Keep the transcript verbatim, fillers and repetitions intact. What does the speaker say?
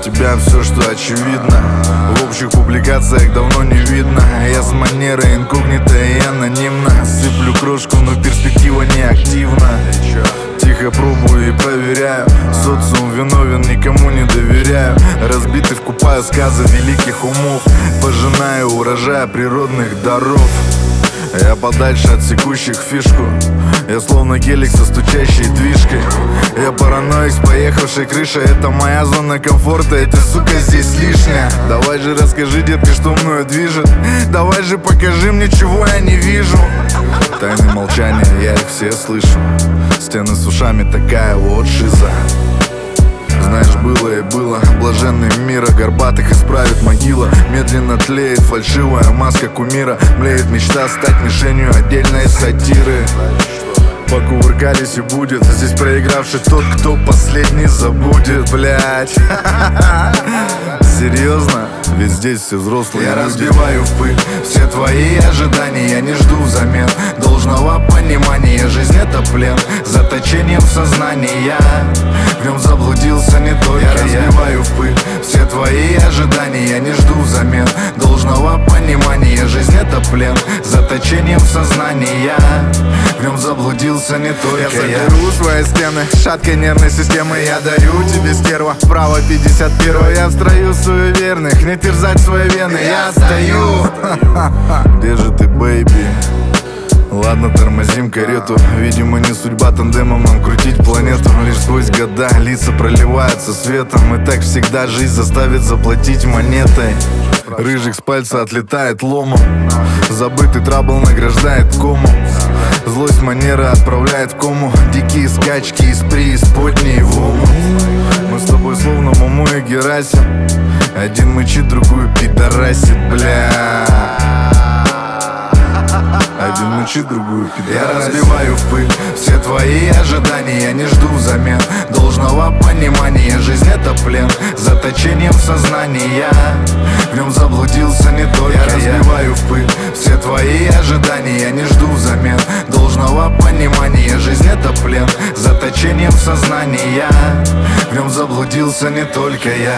тебя все, что очевидно, в общих публикациях давно не видно. Я с манерой инкогнито и анонимно сыплю крошку, но перспектива не активна. Тихо пробую и проверяю, социум виновен, никому не доверяю. Разбитый вкупаю сказы великих умов, пожинаю урожая природных даров. Я подальше от секущих фишку, я словно гелик со стучащей движкой. Я параноик с поехавшей крышей, это моя зона комфорта, эта сука здесь лишняя. Давай же расскажи, детка, что мною движет, давай же покажи мне, чего я не вижу. Тайны молчания, я их все слышу, стены с ушами, такая вот шиза. Знаешь, было и было, блаженный мира горбатых исправит могила. Медленно тлеет фальшивая маска кумира, млеет мечта стать мишенью отдельной сатиры. Покувыркались и будет здесь проигравший тот, кто последний забудет, блять. Серьезно? Ведь здесь все взрослые. Я разбиваю в пыль все твои ожидания, я не жду взамен должного понимания. Жизнь это плен, заточением в сознании. Я в нем заблудился не только я. Я разбиваю в пыль все твои ожидания, я не жду взамен должного понимания. Жизнь это плен, заточением в сознании. Я в нем заблудился не только я. Я заберу свои стены шаткой нервной системы, я дарю тебе, стерва, право пятьдесят первое. Я в строю суеверных, не терзать свои вены, я стою. Где же ты, бэйби? Ладно, тормозим карету. Видимо, не судьба тандемом нам крутить планету. Лишь сквозь года лица проливаются светом, и так всегда жизнь заставит заплатить монетой. Рыжик с пальца отлетает ломом, забытый трабл награждает комом. Злость манера отправляет в кому, дикие скачки из преисподней в омут. Мы с тобой словно Муму и Герасим, один мычит, другую пидорасит, бля. Один мычит, другую пидорасит. Я разбиваю в пыль все твои ожидания, я не жду взамен должного понимания. Жизнь это плен, заточением в сознании. Я в нем заблудился не только я. Разбиваю в пыль все твои ожидания, я не жду взамен должного понимания. Жизнь это плен, заточением в сознании. Я в нем заблудился не только я.